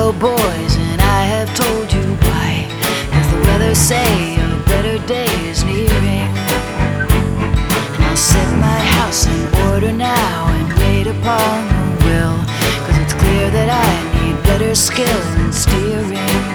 go, boys, and I have told you why. As the weather say, a better day is nearing. And I'll set my house in order now and wait upon the will, 'cause it's clear that I need better skill in steering.